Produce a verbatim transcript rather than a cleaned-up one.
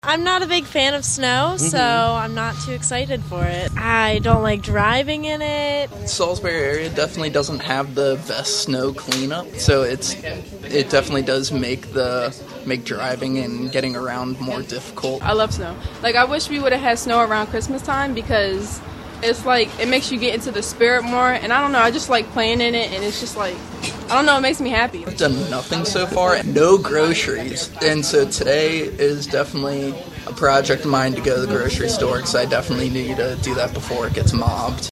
I'm not a big fan of snow, so mm-hmm. I'm not too excited for it. I don't like driving in it. Salisbury area definitely doesn't have the best snow cleanup, so it's it definitely does make the make driving and getting around more difficult. I love snow. Like, I wish we would have had snow around Christmas time because it's like it makes you get into the spirit more, and I don't know, I just like playing in it, and it's just like, I don't know, it makes me happy. I've done nothing so far, no groceries, and so today is definitely a project of mine to go to the grocery store because I definitely need to do that before it gets mobbed.